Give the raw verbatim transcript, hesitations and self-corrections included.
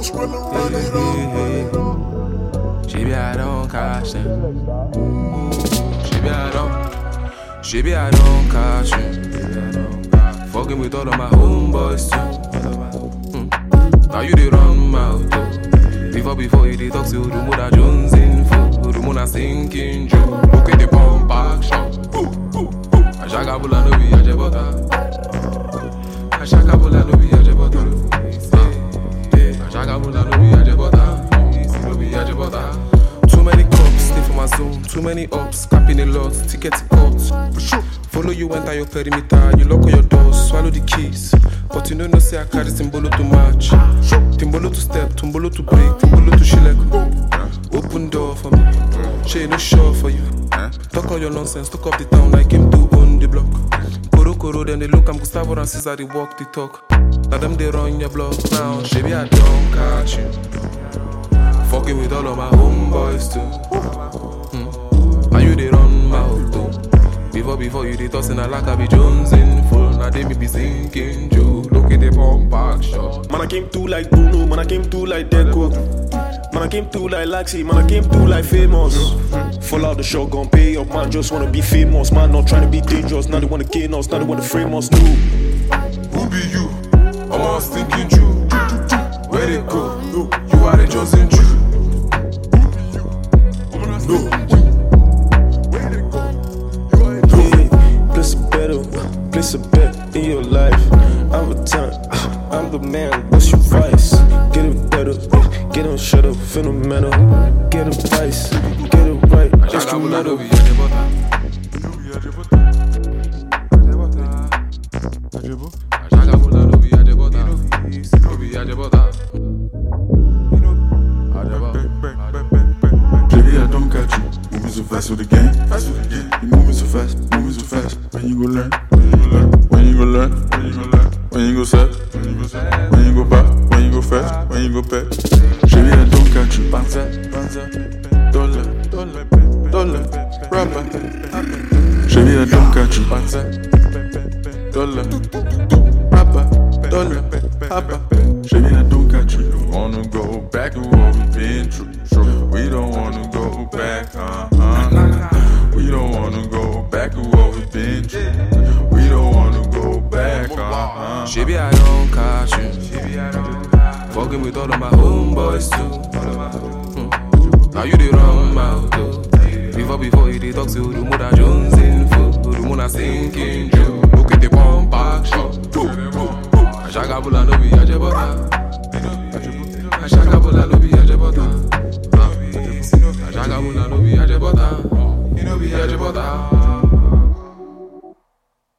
She be I don't cash them. She be I don't. She be I don't cash them. Fucking with all of my homeboys too. Mm. Now you dey run mouth too. Before before you dey talk to Rumuna Jones in full. Rumuna sinking Joe. Look at the pump action. Ashakabula no be ajebota. Ashakabula no be ajebota. Ashakabula no be ajebota. No be ajebota. Too many cops, stay for my zone. Too many ups, capping a lot. Ticket to court. For sure. Follow you enter your perimeter. You lock all your doors, swallow the keys. But you know no say I carry Timbolo to march. Timbolo to step, Timbolo to break, Timbolo to shilek. Open door for me. She no sure for you. Talk all your nonsense, talk up the town like him to own the block. Koro koro, then they look, I'm Gustavo and Cesar, they walk the talk. Now them they run your block now. She be I don't catch you. Fucking with all of my homeboys too. Hmm. And you they run mouth too. Before before you they tossing a like I be Jones in full. Now they me be sinking Joe. Look at the pump back shot. Man I came through like Bruno, man I came through like Deco. Man I came through like Laxi, man I came through like Famous. Full out the shotgun, pay up, man just wanna be famous. Man not trying to be dangerous, now they wanna kill us, now they wanna frame us. No. Who be you? I'm all thinking Jew. Where they go? No. You are the chosen Jew. No. Yeah, place a better, place a bet in your life. I'm a time, I'm the man, what's your vice? Get it better, get on shut up, phenomenal. Get advice, get it right, instrumental. Baby, I don't catch you. Moving so fast with the game. Fast with the game. You moving so fast, moving so fast. When you go learn? When you go learn? When you go learn? When you go set? When you go set? When you go back? When you go fast? When you go pet? Baby, I don't catch you. Banza, banza, dollar, dollar, dollar, rapper. Baby, I don't catch you. Banza, dollar, rapper, dollar, rapper. Baby, I don't catch you. We wanna go back to what we've been through. We don't wanna go back, uh-huh. We don't wanna go back to what we've been through. We don't wanna go back, uh-huh. She be I don't catch you. Fucking with all of my homeboys too. Hmm. Now you they run mouth too. Before before you they talk to Rumuna Jones in full. Rumuna sinking Joe. Look at the pump back shot. Ashakabula no be ajebota. Ashakabula no be